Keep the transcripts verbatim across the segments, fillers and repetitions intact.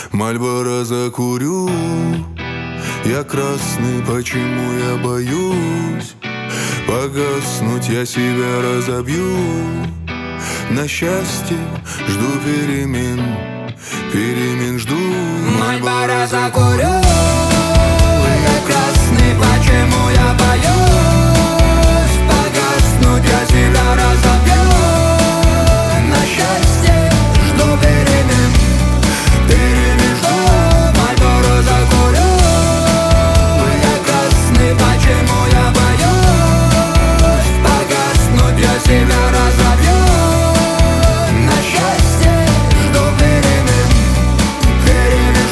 Мальборо закурю, я красный, почему я боюсь погаснуть, я себя разобью. На счастье жду перемен, перемен жду. Мальборо закурю, я красный, почему я боюсь погаснуть, я себя разобью. На счастье жду перемен, перемен жду. Мальборо закурю, я красный, почему я боюсь погаснуть, я себя разобью. На счастье жду перемен, перемен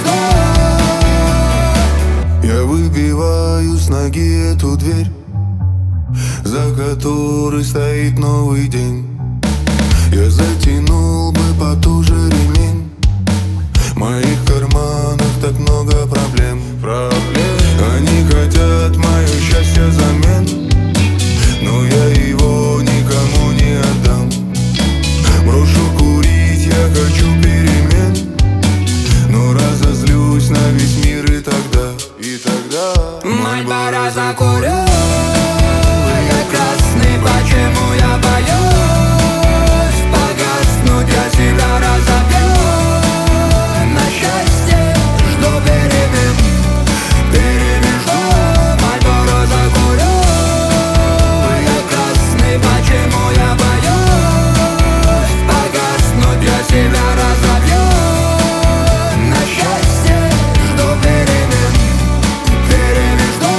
жду. Я выбиваю с ноги эту дверь, за которой стоит новый день. Я затянул бы потуже ремень, в моих карманах так много проблем, проблем. Они хотят мое счастье взамен, но я его никому не отдам. Брошу курить, я хочу перемен, но разозлюсь на весь мир и тогда, и тогда. Мальборо закурю, я красный, почему я боюсь погаснуть, я себя разобью. На счастье жду перемен, перемен жду. Мальборо закурю, я красный, почему я боюсь погаснуть, я себя разобью. На счастье жду перемен, перемен жду.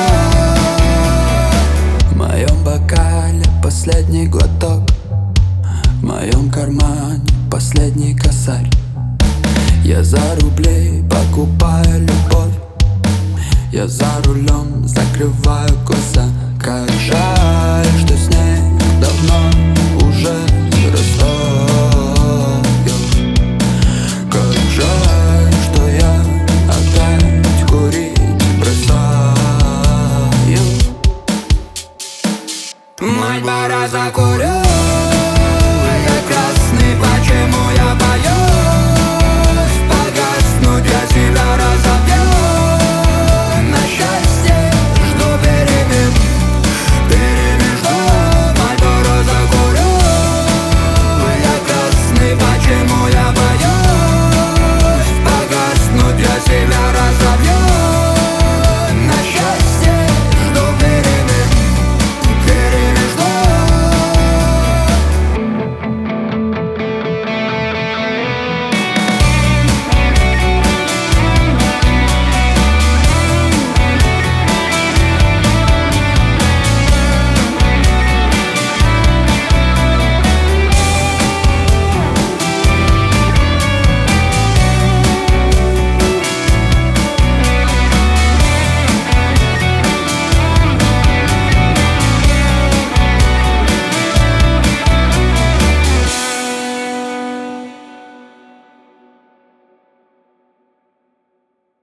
В моем бокале последний глоток, в моем кармане последний косарь. Я за рубли покупаю любовь, я за рулем закрываю глаза. Как жаль, что с ней давно